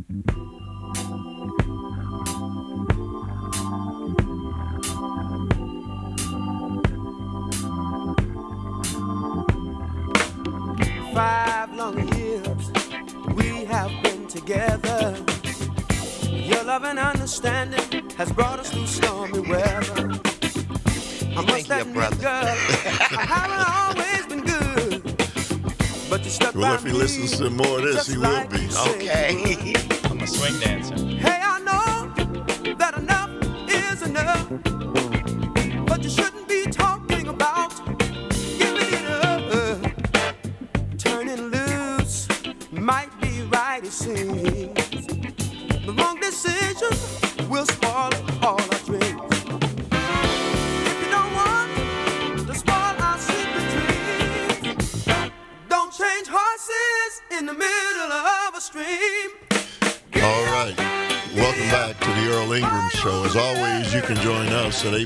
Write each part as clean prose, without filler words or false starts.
5 long years we have been together. Your love and understanding has brought us through stormy weather. I must admit, girl, I haven't always been good, but you stuck by me. Well, if he listens to more of this, he will be. Okay. I'm a swing dancer. Hey, I know that enough is enough, but you shouldn't be talking about giving it up. Turning loose might be right, it seems. The wrong decision will spoil all our dreams. If you don't want to spoil our secret dreams, don't change horses in the middle of a stream. All right. Welcome back to the Earl Ingram Show. As always, you can join us at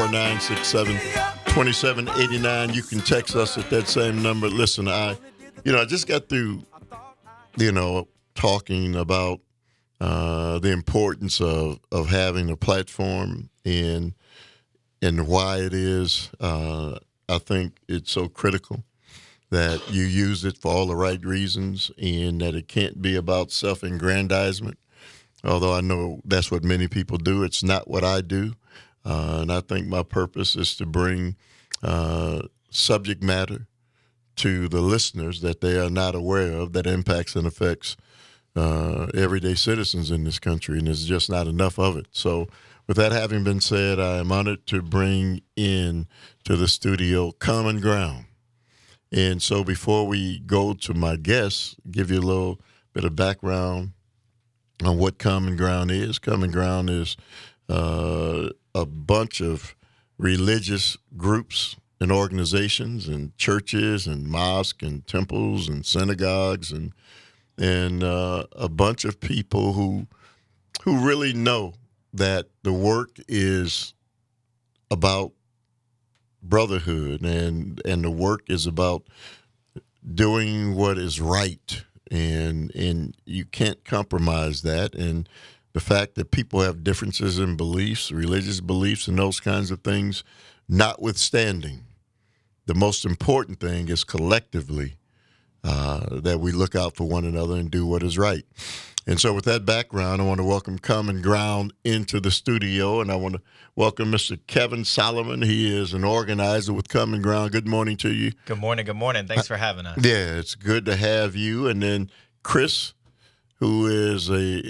844-967-2789. You can text us at that same number. Listen, I just got through, talking about the importance of having a platform and why it is. I think it's so critical that you use it for all the right reasons and that it can't be about self-aggrandizement, although I know that's what many people do. It's not what I do. And I think my purpose is to bring subject matter to the listeners that they are not aware of that impacts and affects everyday citizens in this country, and there's just not enough of it. So with that having been said, I am honored to bring in to the studio Common Ground. And so before we go to my guests, give you a little bit of background on what Common Ground is. Common Ground is a bunch of religious groups and organizations and churches and mosques and temples and synagogues and a bunch of people who really know that the work is about brotherhood and the work is about doing what is right, and you can't compromise that. And the fact that people have differences in beliefs, religious beliefs, and those kinds of things, notwithstanding, the most important thing is collectively that we look out for one another and do what is right. And so with that background, I want to welcome Common Ground into the studio, and I want to welcome Mr. Kevin Solomon. He is an organizer with Common Ground. Good morning to you. Good morning. Good morning. Thanks for having us. Yeah, it's good to have you. And then Chris, who is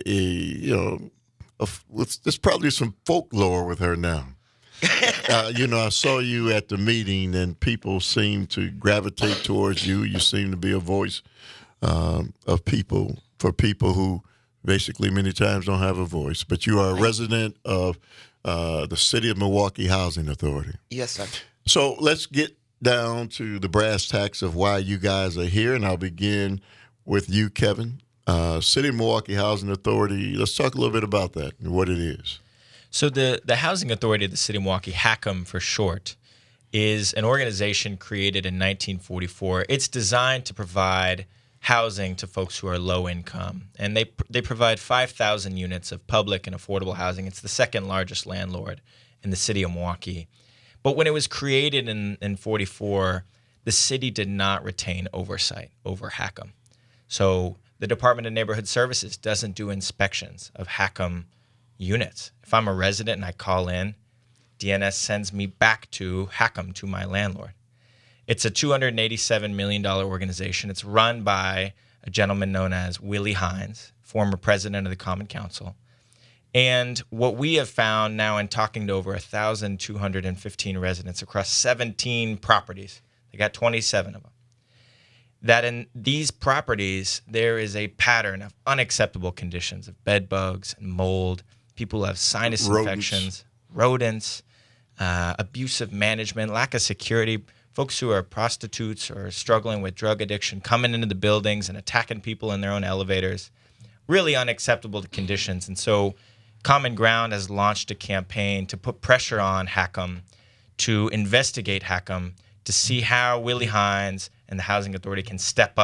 there's probably some folklore with her now. I saw you at the meeting, and people seem to gravitate towards you. You seem to be a voice of people, for people who basically many times don't have a voice. But you are a resident of the City of Milwaukee Housing Authority. Yes, sir. So let's get down to the brass tacks of why you guys are here, and I'll begin with you, Kevin. City of Milwaukee Housing Authority, let's talk a little bit about that and what it is. So the Housing Authority of the City of Milwaukee, HACM for short, is an organization created in 1944. It's designed to provide housing to folks who are low income, and they provide 5,000 units of public and affordable housing. It's the second largest landlord in the City of Milwaukee. But when it was created in 44, the city did not retain oversight over HACM. So the Department of Neighborhood Services doesn't do inspections of HACM units. If I'm a resident and I call in, DNS sends me back to HACM, to my landlord. It's a $287 million organization. It's run by a gentleman known as Willie Hines, former president of the Common Council. And what we have found now in talking to over 1,215 residents across 17 properties, they got 27 of them, that in these properties, there is a pattern of unacceptable conditions of bed bugs and mold, people who have sinus infections, rodents, abusive management, lack of security, folks who are prostitutes or struggling with drug addiction coming into the buildings and attacking people in their own elevators, really unacceptable conditions. And so Common Ground has launched a campaign to put pressure on HACM to investigate HACM to see how Willie Hines and the Housing Authority can step up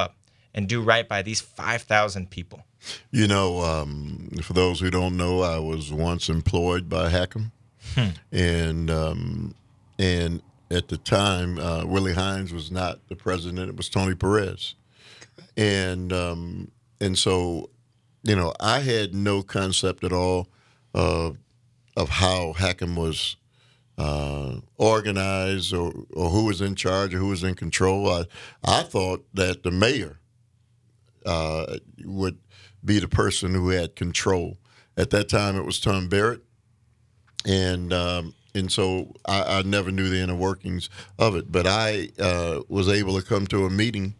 and do right by these 5,000 people? You know, for those who don't know, I was once employed by Hackham, and at the time, Willie Hines was not the president; it was Tony Perez, and so, you know, I had no concept at all of how Hackham was organized or who was in charge or who was in control. I thought that the mayor would be the person who had control. At that time, it was Tom Barrett, and so I never knew the inner workings of it. But I was able to come to a meeting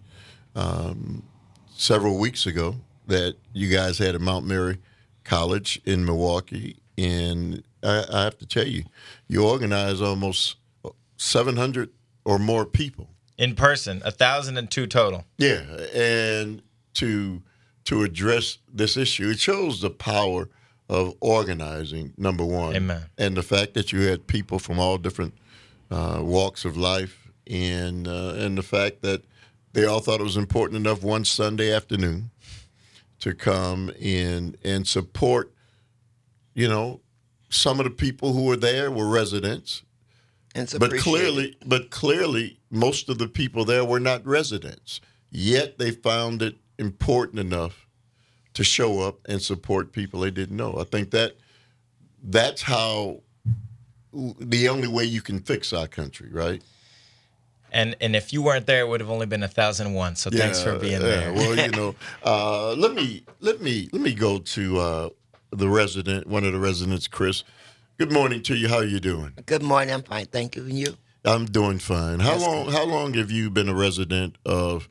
several weeks ago that you guys had at Mount Mary College in Milwaukee, and I have to tell you, you organized almost 700 or more people In person, 1,002 total. Yeah, and to address this issue, it shows the power of organizing. Number one, Amen. And the fact that you had people from all different walks of life, and the fact that they all thought it was important enough one Sunday afternoon to come in and support. You know, some of the people who were there were residents, but clearly, most of the people there were not residents. Yet they found it important enough to show up and support people they didn't know. I think that's how the only way you can fix our country, right? And if you weren't there, it would have only been 1,001. So thanks for being there. Well, you know, let me go to the resident, one of the residents, Chris. Good morning to you. How are you doing? Good morning. I'm fine. Thank you. And you? I'm doing fine. How That's long long have you been a resident of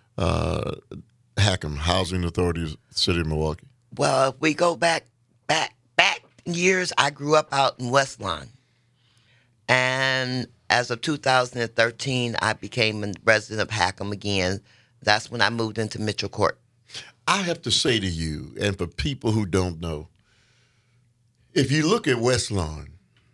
Hackham Housing Authority of the City of Milwaukee? Well, if we go back years, I grew up out in West Lawn. And as of 2013, I became a resident of Hackham again. That's when I moved into Mitchell Court. I have to say to you, and for people who don't know, if you look at West Lawn,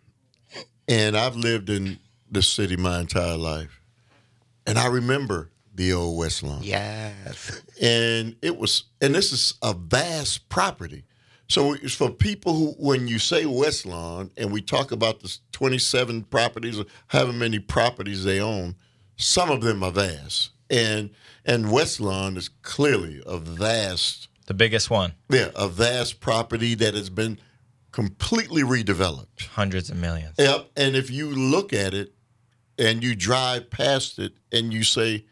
and I've lived in the city my entire life, and I remember the old West Lawn. Yes. And this is a vast property. So it's for people who, when you say West Lawn, and we talk about the 27 properties, or however many properties they own, some of them are vast. And West Lawn is clearly a vast. The biggest one. Yeah, a vast property that has been completely redeveloped. Hundreds of millions. Yep. And if you look at it and you drive past it and you say,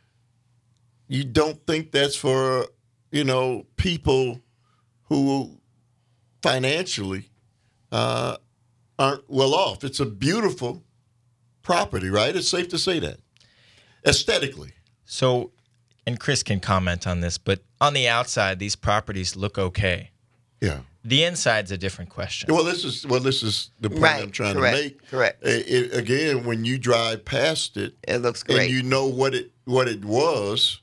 you don't think that's for, people who financially aren't well off. It's a beautiful property, right? It's safe to say that. Aesthetically. So, and Chris can comment on this, but on the outside, these properties look okay. Yeah. The inside's a different question. Well, this is the point I'm trying to make. Correct. Again, when you drive past it, It looks great. and you know what it was,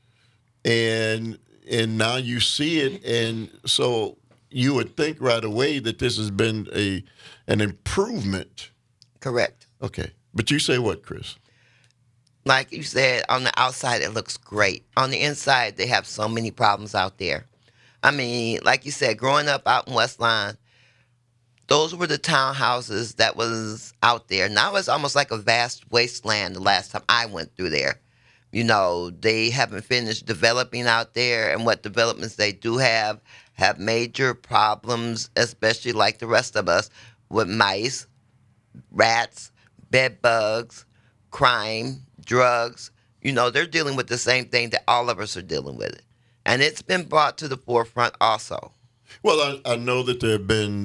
and now you see it, and so you would think right away that this has been an improvement. Correct. Okay, but you say what, Chris? Like you said, on the outside, it looks great. On the inside, they have so many problems out there. I mean, like you said, growing up out in West Lawn, those were the townhouses that was out there. Now it's almost like a vast wasteland the last time I went through there. They haven't finished developing out there, and what developments they do have major problems, especially like the rest of us, with mice, rats, bed bugs, crime, drugs. They're dealing with the same thing that all of us are dealing with. And it's been brought to the forefront also. Well, I know that there have been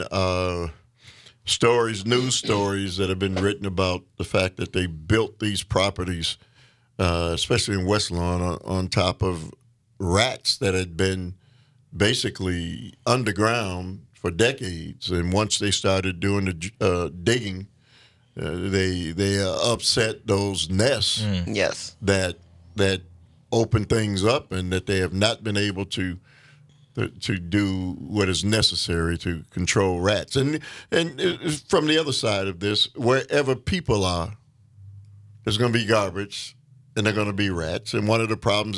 news stories that have been written about the fact that they built these properties, especially in West Lawn, on top of rats that had been basically underground for decades. And once they started doing the digging, they upset those nests. Yes. That open things up, and that they have not been able to do what is necessary to control rats. And from the other side of this, wherever people are, there's going to be garbage, and there are going to be rats. And one of the problems that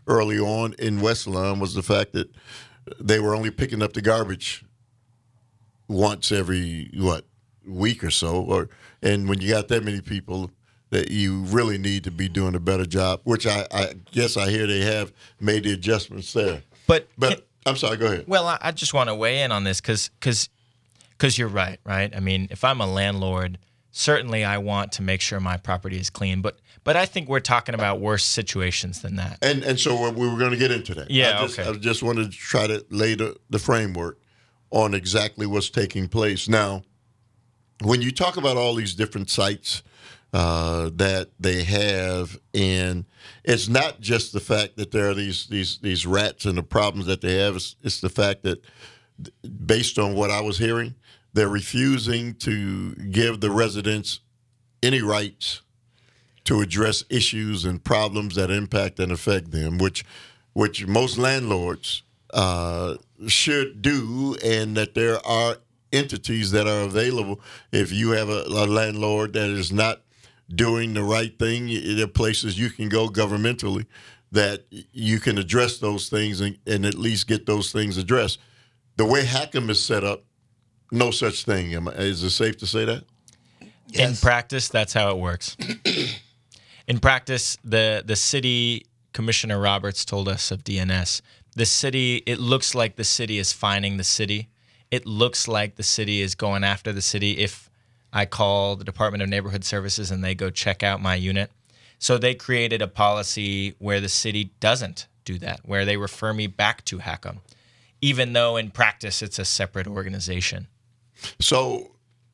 early on in West Lawn was the fact that they were only picking up the garbage once every week or so, and when you got that many people, that you really need to be doing a better job. Which I guess I hear they have made the adjustments there. But I'm sorry. Go ahead. Well, I just want to weigh in on this because you're right. I mean, if I'm a landlord, certainly I want to make sure my property is clean. But I think we're talking about worse situations than that. And so we were going to get into that. Yeah. I just wanted to try to lay the framework on exactly what's taking place now. When you talk about all these different sites that they have, and it's not just the fact that there are these rats and the problems that they have. It's the fact that, based on what I was hearing, they're refusing to give the residents any rights to address issues and problems that impact and affect them, which most landlords should do, and that there are entities that are available. If you have a landlord that is not doing the right thing, there are places you can go governmentally that you can address those things and at least get those things addressed. The way Hackham is set up, no such thing. Is it safe to say that? Yes. In practice, that's how it works. In practice, the city Commissioner Roberts told us of DNS, the city, it looks like the city is fining the city. It looks like the city is going after the city if I call the Department of Neighborhood Services and they go check out my unit. So they created a policy where the city doesn't do that, where they refer me back to Hackham, even though in practice it's a separate organization. So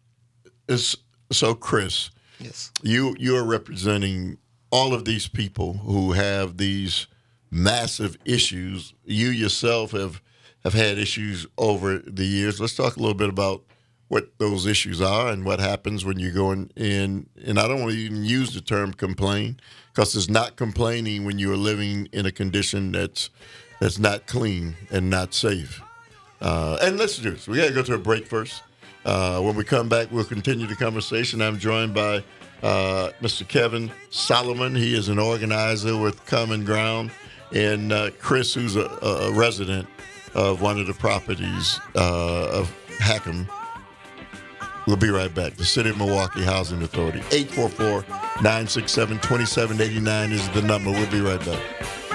Chris, Yes. you are representing all of these people who have these massive issues. You yourself have had issues over the years. Let's talk a little bit about what those issues are and what happens when you go in. And I don't want to even use the term complain, because it's not complaining when you are living in a condition that's not clean and not safe. And let's do this. We got to go to a break first. When we come back, we'll continue the conversation. I'm joined by Mr. Kevin Solomon. He is an organizer with Common Ground, and Chris, who's a resident of one of the properties of Hackham. We'll be right back. The City of Milwaukee Housing Authority. 844-967-2789 is the number. We'll be right back.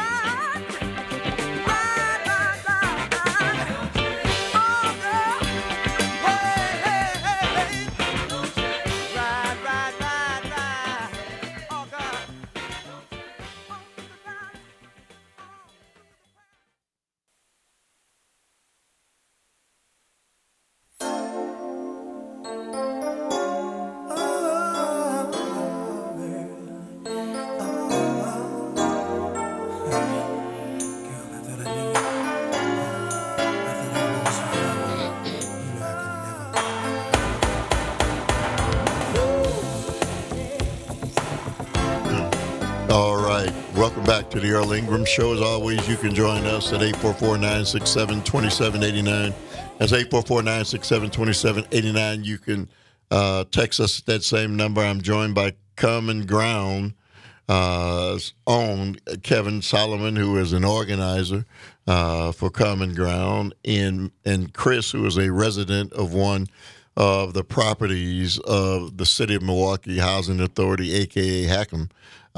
Welcome back to the Earl Ingram Show. As always, you can join us at 844-967-2789. That's 844-967-2789. You can text us at that same number. I'm joined by Common Ground own Kevin Solomon, who is an organizer for Common Ground, and Chris, who is a resident of one of the properties of the City of Milwaukee Housing Authority, a.k.a. Hackham.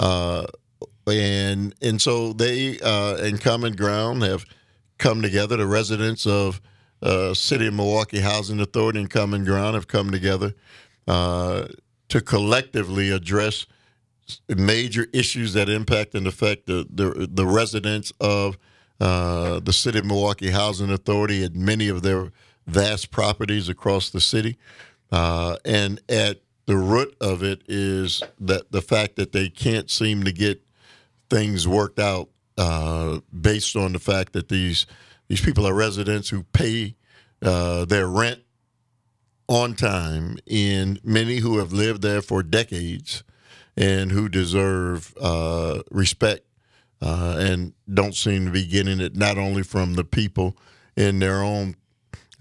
And so they and Common Ground have come together. The residents of City of Milwaukee Housing Authority and Common Ground have come together to collectively address major issues that impact and affect the residents of the City of Milwaukee Housing Authority and many of their vast properties across the city. And at the root of it is that the fact that they can't seem to get things worked out based on the fact that these people are residents who pay their rent on time, and many who have lived there for decades and who deserve respect and don't seem to be getting it, not only from the people in their own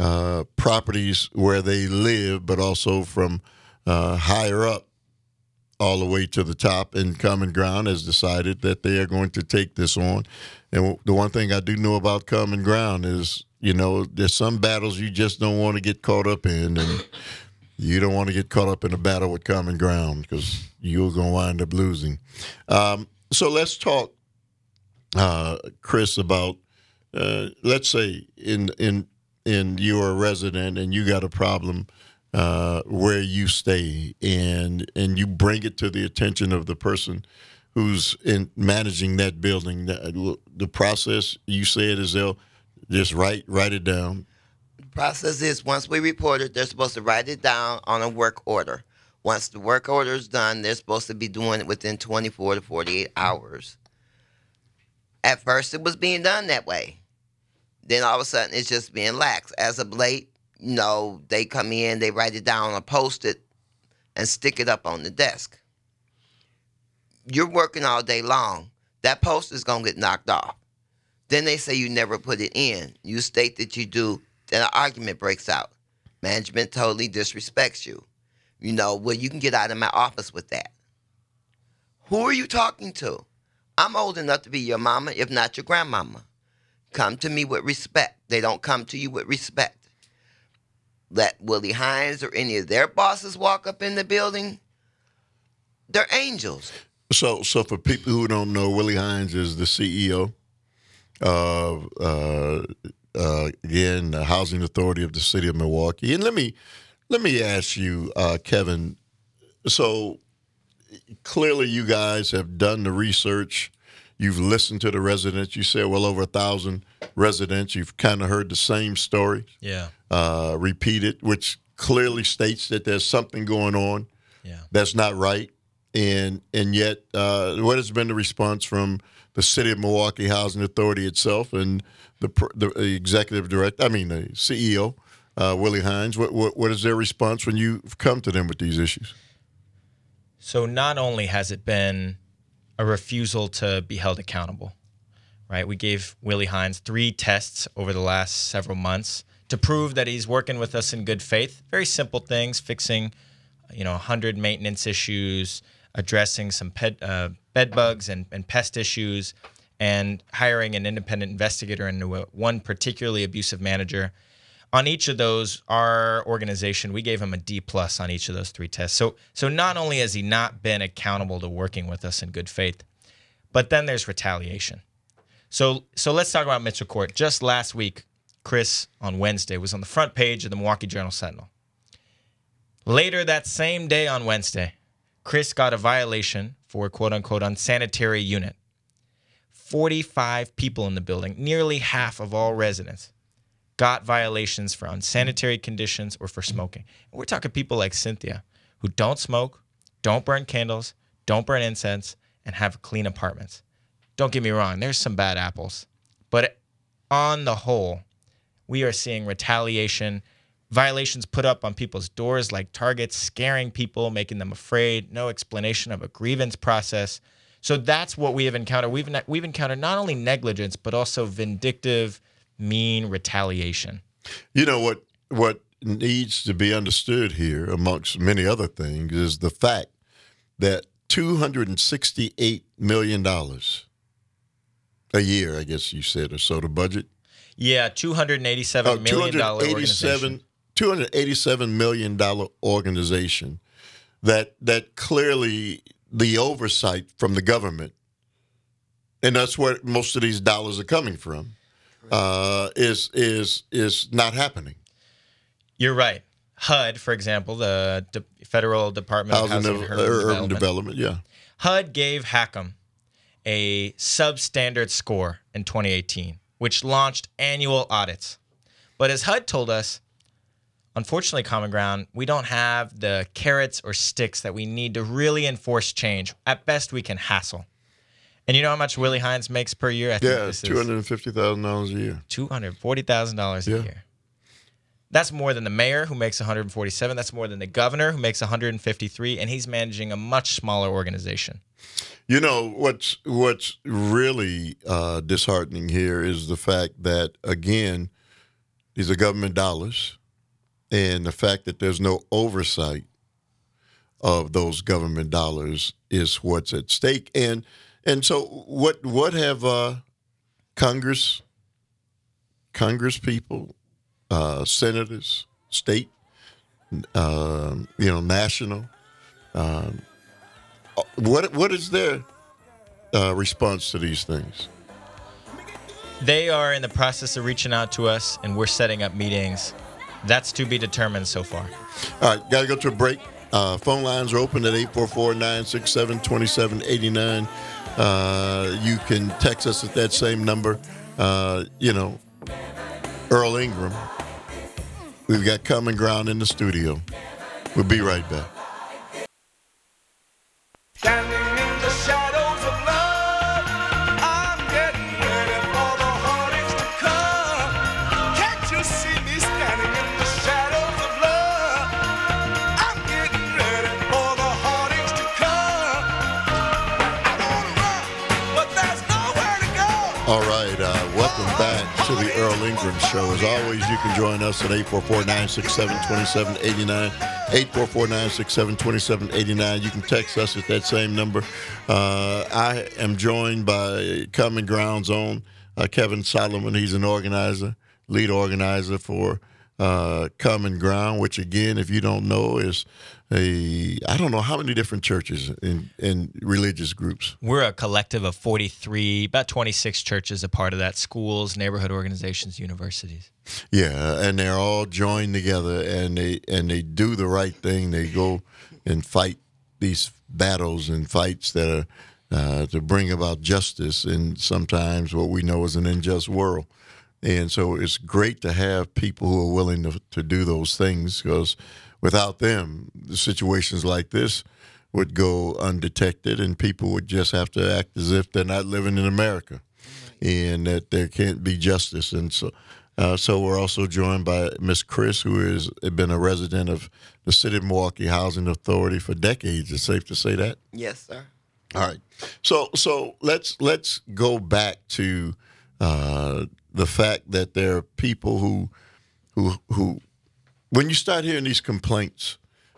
properties where they live, but also from higher up all the way to the top, and Common Ground has decided that they are going to take this on. And the one thing I do know about Common Ground is, there's some battles you just don't want to get caught up in, and you don't want to get caught up in a battle with Common Ground because you're going to wind up losing. So let's talk, Chris, about let's say in you're a resident and you got a problem where you stay, and you bring it to the attention of the person who's in managing that building. The process, you say it is they'll just write it down. The process is once we report it, they're supposed to write it down on a work order. Once the work order is done, they're supposed to be doing it within 24 to 48 hours. At first, it was being done that way. Then all of a sudden, it's just being lax. As of late, they come in, they write it down on a Post-it and stick it up on the desk. You're working all day long. That Post is going to get knocked off. Then they say you never put it in. You state that you do. Then an argument breaks out. Management totally disrespects you. Well, you can get out of my office with that. Who are you talking to? I'm old enough to be your mama, if not your grandmama. Come to me with respect. They don't come to you with respect. Let Willie Hines or any of their bosses walk up in the building. They're angels. So for people who don't know, Willie Hines is the CEO of, again, the Housing Authority of the City of Milwaukee. And let me ask you, Kevin, so clearly you guys have done the research. You've listened to the residents. You said well over 1,000 residents. You've kind of heard the same story. Yeah. Repeated, which clearly states that there's something going on that's not right. And yet, what has been the response from the City of Milwaukee Housing Authority itself and the executive director, the CEO, Willie Hines? What is their response when you've come to them with these issues? So not only has it been a refusal to be held accountable, right? We gave Willie Hines 3 tests over the last several months to prove that he's working with us in good faith. Very simple things, fixing, 100 maintenance issues, addressing some bed bugs and pest issues, and hiring an independent investigator into one particularly abusive manager. On each of those, our organization, we gave him a D+ on each of those 3 tests. So not only has he not been accountable to working with us in good faith, but then there's retaliation. So let's talk about Mitchell Court. Just last week, Chris, on Wednesday, was on the front page of the Milwaukee Journal-Sentinel. Later that same day on Wednesday, Chris got a violation for quote-unquote unsanitary unit. 45 people in the building, nearly half of all residents, got violations for unsanitary conditions or for smoking. And we're talking people like Cynthia, who don't smoke, don't burn candles, don't burn incense, and have clean apartments. Don't get me wrong, there's some bad apples. But on the whole, we are seeing retaliation, violations put up on people's doors like targets, scaring people, making them afraid, no explanation of a grievance process. So that's what we have encountered. We've encountered not only negligence, but also vindictive, mean retaliation. What needs to be understood here, amongst many other things, is the fact that $268 million a year, I guess you said, or so, the budget. Yeah, $287 million organization. $287 million organization that clearly the oversight from the government, and that's where most of these dollars are coming from, is not happening. You're right. HUD, for example, the Federal Department of Housing and Urban Development, yeah. HUD gave HACM a substandard score in 2018, which launched annual audits. But as HUD told us, unfortunately, Common Ground, we don't have the carrots or sticks that we need to really enforce change. At best, we can hassle. And you know how much Willie Hines makes per year? I think this $250,000 a year. $240,000 a year. That's more than the mayor, who makes $147. That's more than the governor, who makes $153, and he's managing a much smaller organization. What's really disheartening here is the fact that, again, these are government dollars, and the fact that there's no oversight of those government dollars is what's at stake. And so what have Congress people, senators, state, national, what is their response to these things? They are in the process of reaching out to us, and we're setting up meetings. That's to be determined so far. All right, got to go to a break. Phone lines are open at 844-967-2789. You can text us at that same number. Earl Ingram. We've got Common Ground in the studio. We'll be right back. Standing in the shadows of love, I'm getting ready for the heartaches to come. Can't you see me standing in the shadows of love? I'm getting ready for the heartaches to come. I wanna run, but there's nowhere to go. All right, welcome back to the Earl Ingram Show. As always, you can join us at 844-967-2789. 844-967-2789. You can text us at that same number. I am joined by Common Ground's own Kevin Solomon. He's an organizer, lead organizer for Common Ground, which, again, if you don't know, is I don't know how many different churches and religious groups. We're a collective of 43, about 26 churches, a part of that, schools, neighborhood organizations, universities. Yeah, and they're all joined together, and they do the right thing. They go and fight these battles and fights that are to bring about justice in sometimes what we know is an unjust world. And so it's great to have people who are willing to do those things, because without them, the situations like this would go undetected, and people would just have to act as if they're not living in America, and that there can't be justice. And so we're also joined by Miss Chris, who has been a resident of the City of Milwaukee Housing Authority for decades. It's safe to say that? Yes, sir. All right. So let's go back to the fact that there are people who when you start hearing these complaints,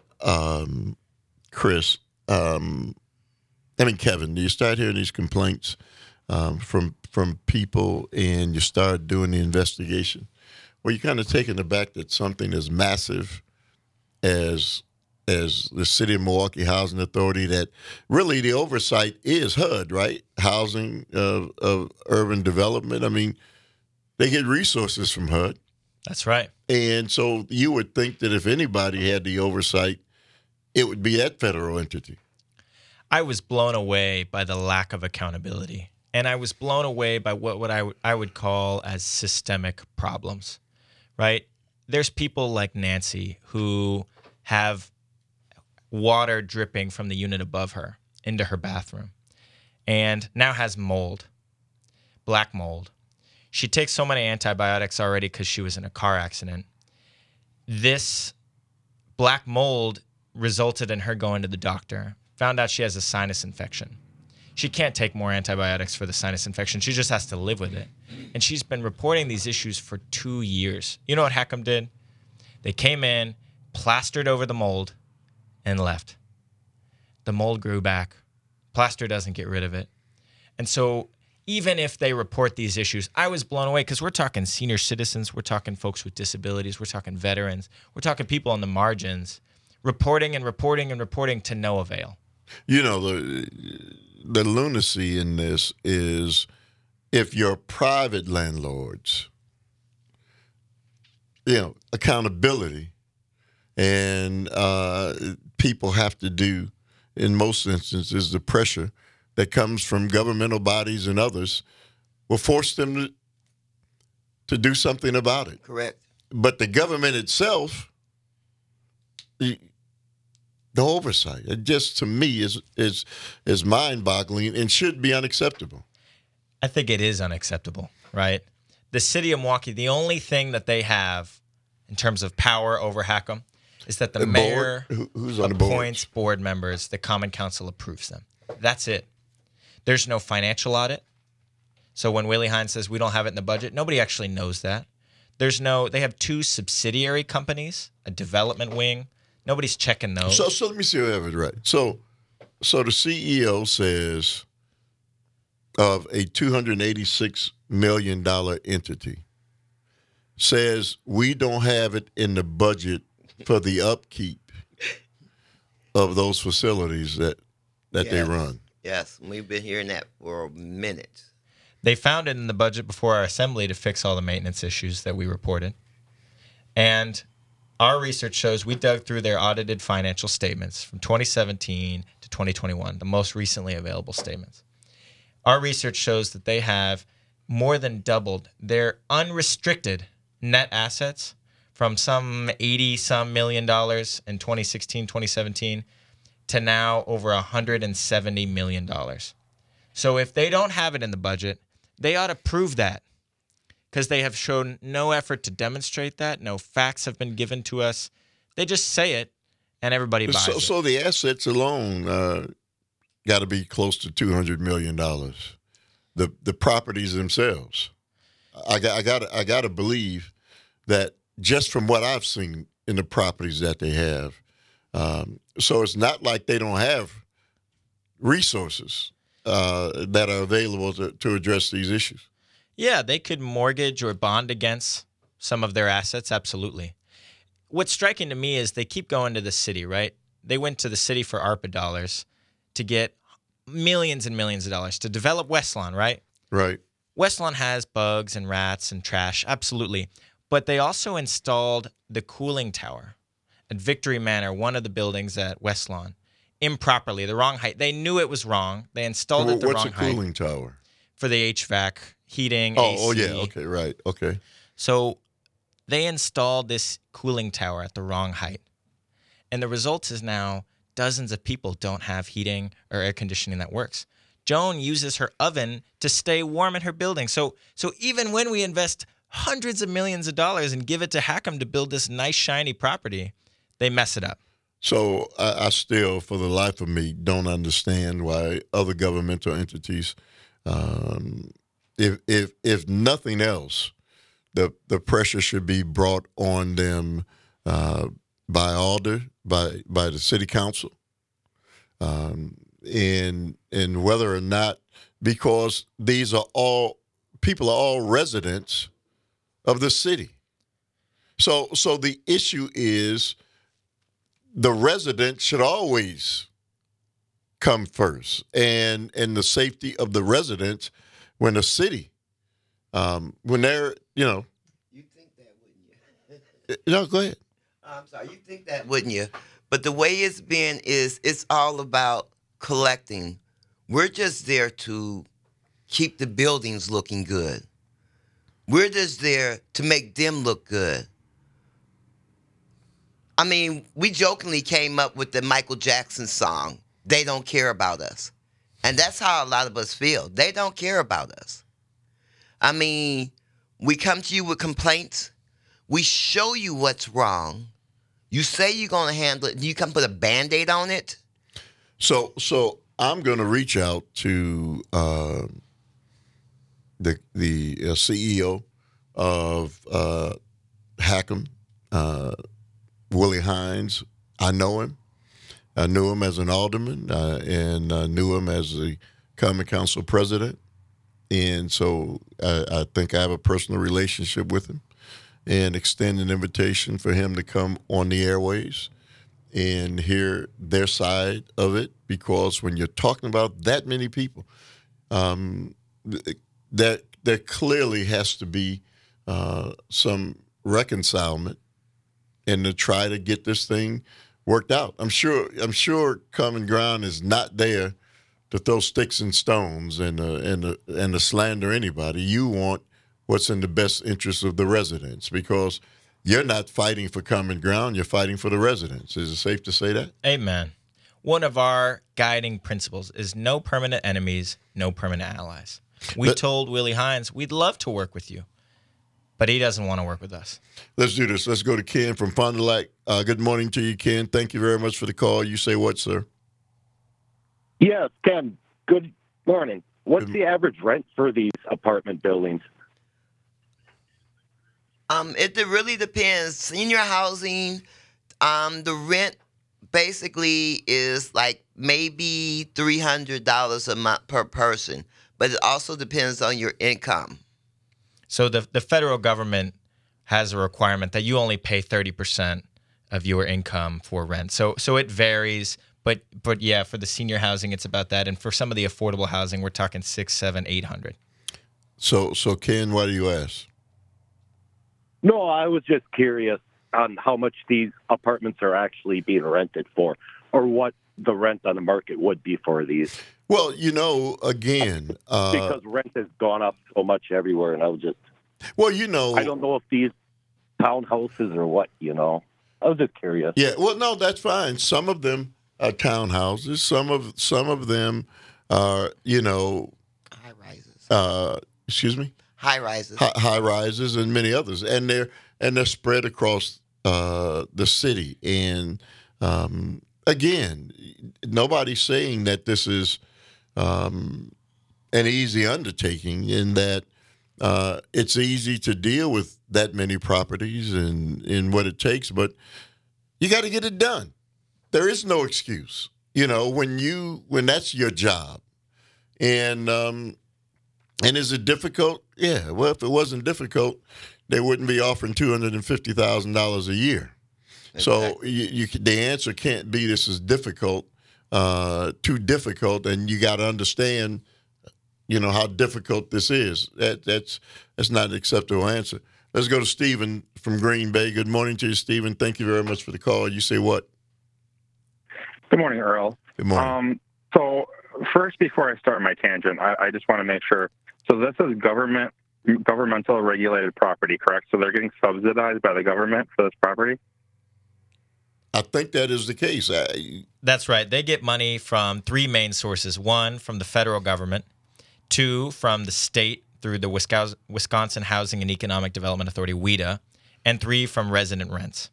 Chris, Kevin, you start hearing these complaints from people, and you start doing the investigation, well, you're kind of taken aback that something as massive as the City of Milwaukee Housing Authority, that really the oversight is HUD, right? Housing of Urban Development. I mean, they get resources from HUD. That's right. And so you would think that if anybody had the oversight, it would be that federal entity. I was blown away by the lack of accountability, and I was blown away by what I would call as systemic problems, right? There's people like Nancy who have water dripping from the unit above her into her bathroom, and now has mold, black mold. She takes so many antibiotics already because she was in a car accident. This black mold resulted in her going to the doctor, found out she has a sinus infection. She can't take more antibiotics for the sinus infection. She just has to live with it. And she's been reporting these issues for 2 years. You know what HACM did? They came in, plastered over the mold, and left. The mold grew back. Plaster doesn't get rid of it. And so even if they report these issues, I was blown away, because we're talking senior citizens, we're talking folks with disabilities, we're talking veterans, we're talking people on the margins, reporting and reporting and reporting to no avail. You know, the lunacy in this is, if your private landlords, accountability, and people have to do, in most instances, the pressure that comes from governmental bodies and others will force them to do something about it. Correct. But the government itself, the oversight, it just, to me, is mind-boggling and should be unacceptable. I think it is unacceptable, right? The City of Milwaukee, the only thing that they have in terms of power over HACM is that the mayor who's on appoints the board members, the Common Council approves them. That's it. There's no financial audit. So when Willie Hines says we don't have it in the budget, nobody actually knows that. They have 2 subsidiary companies, a development wing Nobody's checking those. So let me see if I have it right. So the CEO says of a $286 million entity, says we don't have it in the budget for the upkeep of those facilities that they run. Yes, we've been hearing that for a minute. They found it in the budget before our assembly to fix all the maintenance issues that we reported. And our research shows we dug through their audited financial statements from 2017 to 2021, the most recently available statements. Our research shows that they have more than doubled their unrestricted net assets from some 80-some million dollars in 2016, 2017 to now over $170 million. So if they don't have it in the budget, they ought to prove that, because they have shown no effort to demonstrate that. No facts have been given to us. They just say it, and everybody buys it. So the assets alone got to be close to $200 million. The properties themselves, I got to believe that just from what I've seen in the properties that they have. So it's not like they don't have resources that are available to address these issues. Yeah, they could mortgage or bond against some of their assets, absolutely. What's striking to me is they keep going to the city, right? They went to the city for ARPA dollars to get millions and millions of dollars to develop Westlawn, right? Right. Westlawn has bugs and rats and trash, absolutely. But they also installed the cooling tower at Victory Manor, one of the buildings at Westlawn, improperly, the wrong height. They knew it was wrong. They installed it the wrong height. What's a cooling tower? For the HVAC, heating, AC. AC. Oh, yeah, okay, right, okay. So they installed this cooling tower at the wrong height. And the result is now dozens of people don't have heating or air conditioning that works. Joan uses her oven to stay warm in her building. So even when we invest hundreds of millions of dollars and give it to Hackham to build this nice, shiny property, they mess it up. So I still, for the life of me, don't understand why other governmental entities, if nothing else, the pressure should be brought on them by the city council, and whether or not, because these are all people are all residents of the city. So the issue is the residents should always come first, and the safety of the residents when the city, when they're, You think that, wouldn't you? No, go ahead. I'm sorry. You think that, wouldn't you? But the way it's been is it's all about collecting. We're just there to keep the buildings looking good. We're just there to make them look good. I mean, we jokingly came up with the Michael Jackson song, "They Don't Care About Us." And that's how a lot of us feel. They don't care about us. I mean, we come to you with complaints. We show you what's wrong. You say you're going to handle it, and you come put a Band-Aid on it. So I'm going to reach out to the CEO of Hackham, Willie Hines. I know him. I knew him as an alderman and knew him as the Common Council president. And so I think I have a personal relationship with him, and extend an invitation for him to come on the airways and hear their side of it, because when you're talking about that many people, that there clearly has to be some reconcilement and to try to get this thing worked out. I'm sure Common Ground is not there to throw sticks and stones and to slander anybody. You want what's in the best interest of the residents, because you're not fighting for Common Ground, you're fighting for the residents. Is it safe to say that? Amen. One of our guiding principles is no permanent enemies, no permanent allies. We told Willie Hines we'd love to work with you, but he doesn't want to work with us. Let's do this. Let's go to Ken from Fond du Lac. Good morning to you, Ken. Thank you very much for the call. You say what, sir? Yes, Ken. Good morning. What's the average rent for these apartment buildings? It really depends. Senior housing, The rent basically is like maybe $300 a month per person, but it also depends on your income. So the federal government has a requirement that you only pay 30% of your income for rent. So it varies, but yeah, for the senior housing, it's about that, and for some of the affordable housing, we're talking 600, 700, 800. So Ken, why do you ask? No, I was just curious on how much these apartments are actually being rented for, or what the rent on the market would be for these. Well, again, Because rent has gone up so much everywhere, and I was just, I don't know if these townhouses or what, I was just curious. Yeah, well, no, that's fine. Some of them are townhouses. Some of them are, High rises. Excuse me. High rises. High rises, and many others, and they're spread across the city. And again, nobody's saying that this is an easy undertaking, in that it's easy to deal with that many properties and what it takes, but you got to get it done. There is no excuse, when that's your job. And is it difficult? Yeah. Well, if it wasn't difficult, they wouldn't be offering $250,000 a year. Exactly. So the answer can't be this is difficult, too difficult, and you got to understand, how difficult this is. That's not an acceptable answer. Let's go to Stephen from Green Bay. Good morning to you, Stephen. Thank you very much for the call. You say what? Good morning, Earl. Good morning. So first, before I start my tangent, I just want to make sure. So this is governmental regulated property, correct? So they're getting subsidized by the government for this property? I think that is the case. That's right. They get money from three main sources. One, from the federal government. Two, from the state through the Wisconsin Housing and Economic Development Authority, WHEDA. And three, from resident rents.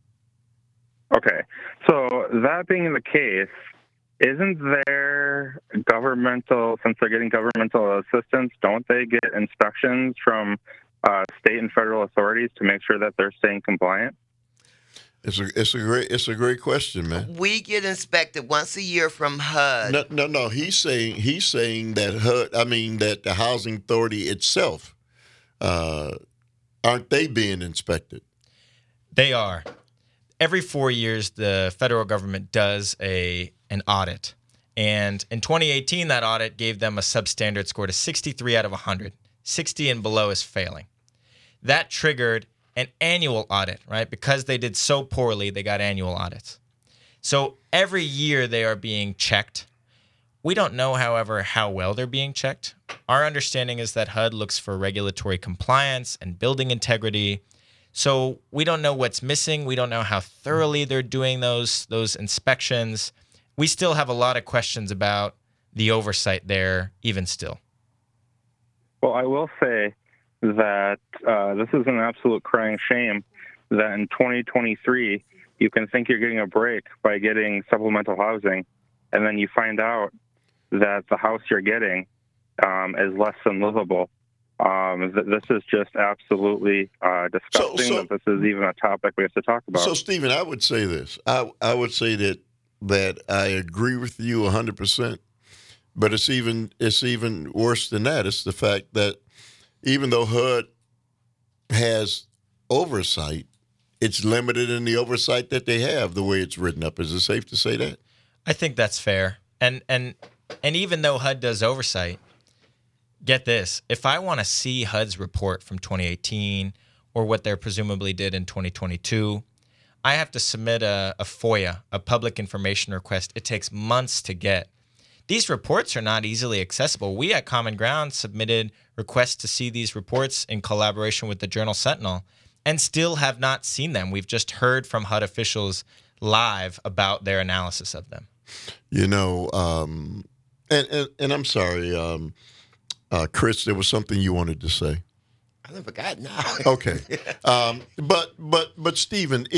Okay. So that being the case, isn't there governmental, since they're getting governmental assistance, don't they get inspections from state and federal authorities to make sure that they're staying compliant? It's a great question, man. We get inspected once a year from HUD. No. He's saying that that the housing authority itself, aren't they being inspected? They are. Every 4 years, the federal government does an audit. And in 2018, that audit gave them a substandard score to 63 out of 100. 60 and below is failing. That triggered an annual audit, right? Because they did so poorly, they got annual audits. So every year they are being checked. We don't know, however, how well they're being checked. Our understanding is that HUD looks for regulatory compliance and building integrity. So we don't know what's missing. We don't know how thoroughly they're doing those inspections. We still have a lot of questions about the oversight there, even still. Well, I will say that this is an absolute crying shame that in 2023, you can think you're getting a break by getting supplemental housing, and then you find out that the house you're getting is less than livable. This is just absolutely disgusting that this is even a topic we have to talk about. So, Stephen, I would say this. I would say that I agree with you 100%, but it's even worse than that. It's the fact that even though HUD has oversight, it's limited in the oversight that they have, the way it's written up. Is it safe to say that? I think that's fair. And even though HUD does oversight, get this, if I want to see HUD's report from 2018 or what they presumably did in 2022, I have to submit a FOIA, a public information request. It takes months to get. These reports are not easily accessible. We at Common Ground submitted requests to see these reports in collaboration with the Journal Sentinel and still have not seen them. We've just heard from HUD officials live about their analysis of them. And I'm sorry, Chris, there was something you wanted to say. I forgot now. Okay. But Stephen,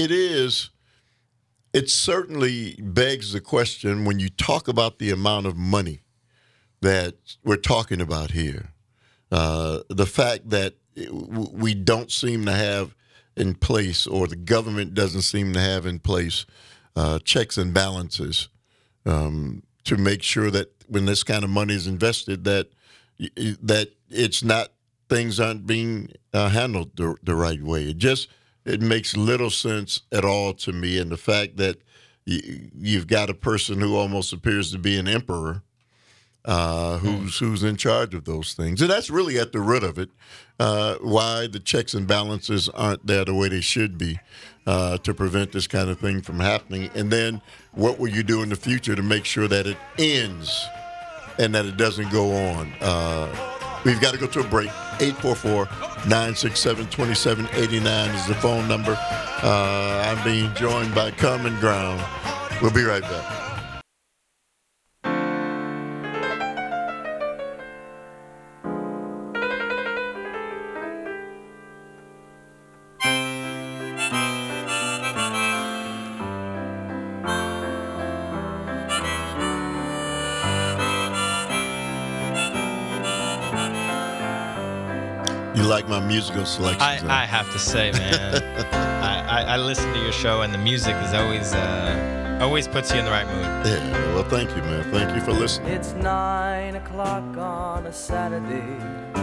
it certainly begs the question when you talk about the amount of money that we're talking about here, the fact that we don't seem to have in place, or the government doesn't seem to have in place checks and balances to make sure that when this kind of money is invested, that it's not, things aren't being handled the right way. It makes little sense at all to me, and the fact that you've got a person who almost appears to be an emperor who's in charge of those things. And that's really at the root of it, why the checks and balances aren't there the way they should be to prevent this kind of thing from happening. And then what will you do in the future to make sure that it ends and that it doesn't go on? We've got to go to a break. 844-967-2789 is the phone number. I'm being joined by Common Ground. We'll be right back. You like my musical selections? I have to say, man, I listen to your show, and the music is always puts you in the right mood. Yeah, well, thank you, man. Thank you for listening. It's 9 o'clock on a Saturday.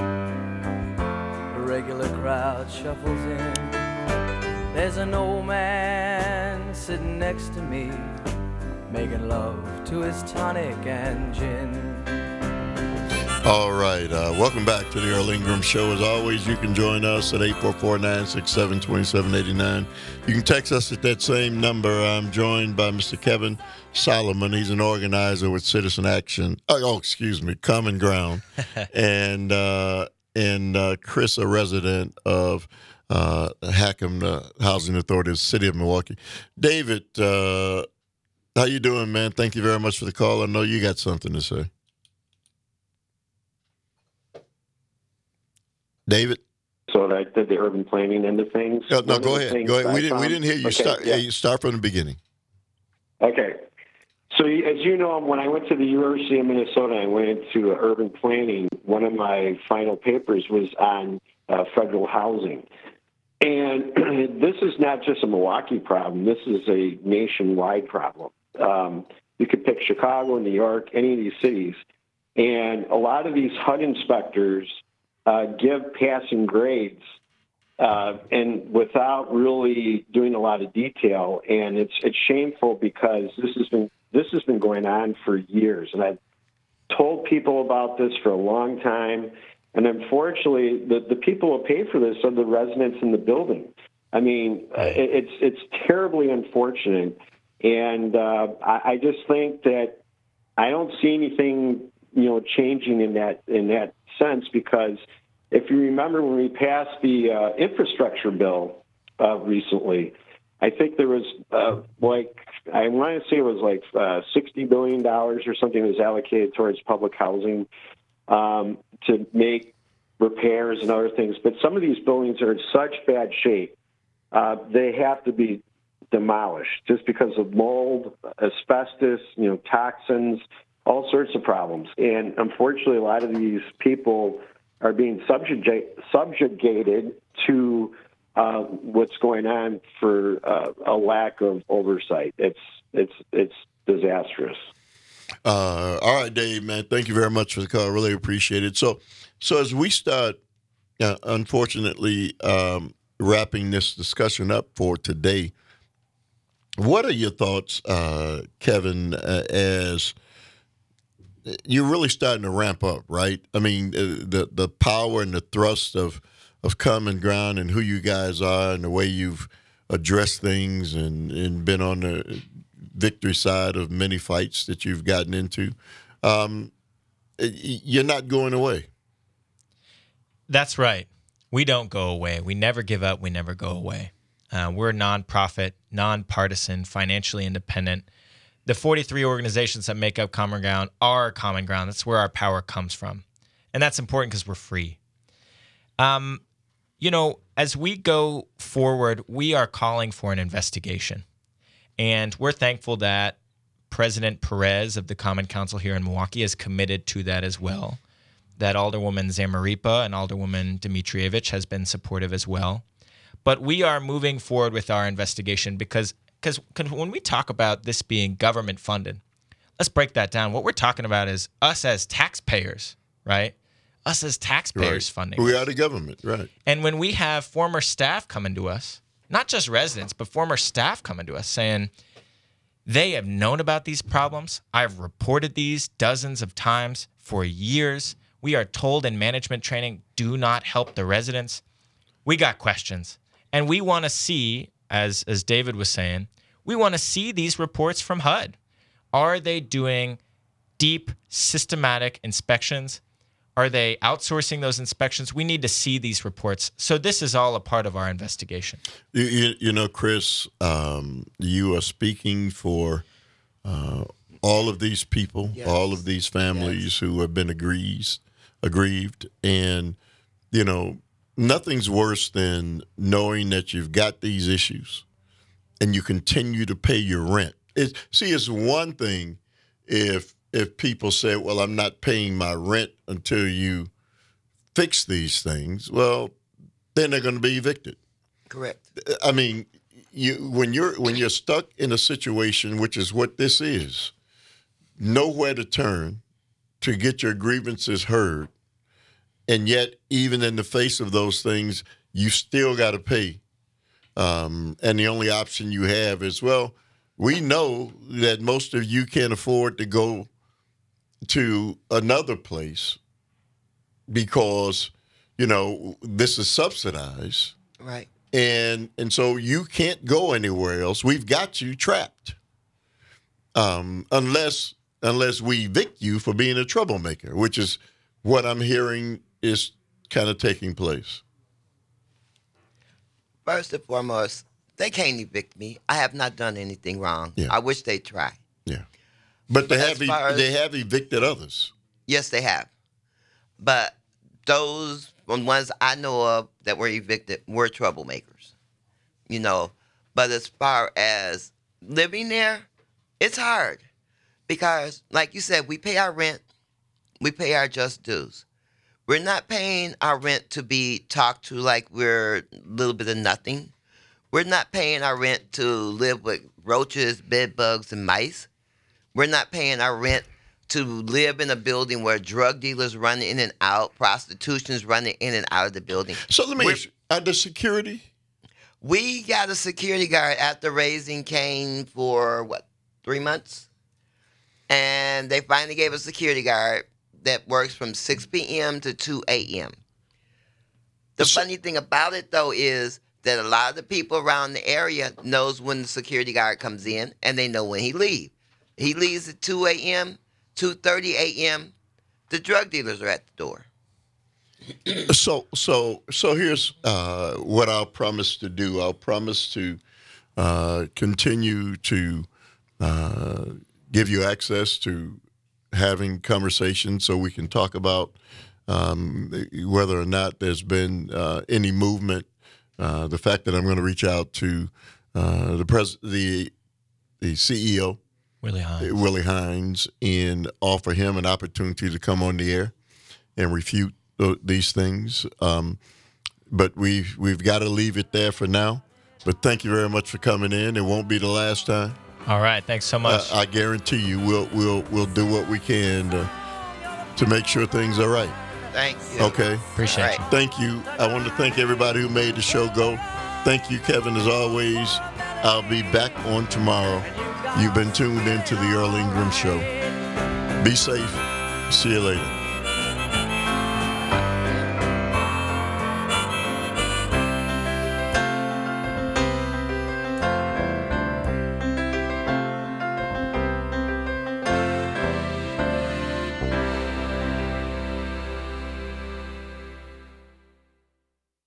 A regular crowd shuffles in. There's an old man sitting next to me, making love to his tonic and gin. All right. Welcome back to the Earl Ingram Show. As always, you can join us at 844-967-2789. You can text us at that same number. I'm joined by Mr. Kevin Solomon. He's an organizer with Citizen Action. Common Ground. and Chris, a resident of Hackham, the Housing Authority of the City of Milwaukee. David, how you doing, man? Thank you very much for the call. I know you got something to say. David? So I did the urban planning end of things. No, go ahead. Go ahead. We didn't hear you. Okay, you start from the beginning. Okay. So as you know, when I went to the University of Minnesota, I went into urban planning. One of my final papers was on federal housing. And this is not just a Milwaukee problem. This is a nationwide problem. You could pick Chicago, New York, any of these cities. And a lot of these HUD inspectors give passing grades and without really doing a lot of detail, and it's shameful because this has been going on for years, and I've told people about this for a long time, and unfortunately, the people who pay for this are the residents in the building. I mean, it's terribly unfortunate, and I just think that I don't see anything changing in that sense, because if you remember when we passed the infrastructure bill recently, I think there was I want to say it was like $60 billion or something was allocated towards public housing to make repairs and other things. But some of these buildings are in such bad shape, they have to be demolished just because of mold, asbestos, toxins, all sorts of problems. And unfortunately, a lot of these people are being subjugated to what's going on for a lack of oversight. It's disastrous. All right, Dave, man, thank you very much for the call. I really appreciate it. So as we start, unfortunately, wrapping this discussion up for today, what are your thoughts, Kevin, as you're really starting to ramp up, right? I mean, the power and the thrust of Common Ground and who you guys are and the way you've addressed things and been on the victory side of many fights that you've gotten into. You're not going away. That's right. We don't go away. We never give up. We never go away. We're a nonprofit, nonpartisan, financially independent. The 43 organizations that make up Common Ground are Common Ground. That's where our power comes from. And that's important because we're free. As we go forward, we are calling for an investigation. And we're thankful that President Perez of the Common Council here in Milwaukee is committed to that as well. That Alderwoman Zamarripa and Alderwoman Dimitrievich has been supportive as well. But we are moving forward with our investigation because when we talk about this being government funded, let's break that down. What we're talking about is us as taxpayers, right? Us as taxpayers funding. We are the government, right? And when we have former staff coming to us, not just residents, but former staff coming to us saying they have known about these problems. I've reported these dozens of times for years. We are told in management training, do not help the residents. We got questions. And we want to see, as David was saying, we want to see these reports from HUD. Are they doing deep, systematic inspections? Are they outsourcing those inspections? We need to see these reports. So this is all a part of our investigation. You know, Chris, you are speaking for all of these people, Yes. all of these families who have been aggrieved. And, you know, nothing's worse than knowing that you've got these issues and you continue to pay your rent. It's one thing if people say, well, I'm not paying my rent until you fix these things. Well, then they're going to be evicted. Correct. I mean, when you're stuck in a situation, which is what this is, nowhere to turn to get your grievances heard, and yet even in the face of those things, you still got to pay. And the only option you have is, well, we know that most of you can't afford to go to another place because, you know, this is subsidized. Right. And so you can't go anywhere else. We've got you trapped. Unless we evict you for being a troublemaker, which is what I'm hearing is kind of taking place. First and foremost, they can't evict me. I have not done anything wrong. Yeah. I wish they'd try. Yeah. But they As far as- they have evicted others. Yes, they have. But those ones I know of that were evicted were troublemakers. You know, but as far as living there, it's hard. Because, like you said, we pay our rent. We pay our just dues. We're not paying our rent to be talked to like we're a little bit of nothing. We're not paying our rent to live with roaches, bed bugs, and mice. We're not paying our rent to live in a building where drug dealers run in and out, prostitution's running in and out of the building. So let me ask you, are the security? We got a security guard after Raising Cane for, 3 months? And they finally gave a security guard that works from 6 p.m. to 2 a.m. The funny thing about it, though, is that a lot of the people around the area knows when the security guard comes in, and they know when he leaves. He leaves at 2 a.m., 2:30 a.m. The drug dealers are at the door. So here's what I'll promise to do. I'll promise to continue to give you access to having conversations so we can talk about whether or not there's been any movement. The fact that I'm going to reach out to the CEO, Willie Hines, and offer him an opportunity to come on the air and refute these things. But we've got to leave it there for now. But thank you very much for coming in. It won't be the last time. All right, thanks so much. I guarantee you, we'll do what we can to make sure things are right. Thank you. Okay. Appreciate you. Thank you. I want to thank everybody who made the show go. Thank you, Kevin, as always. I'll be back on tomorrow. You've been tuned into the Earl Ingram Show. Be safe. See you later.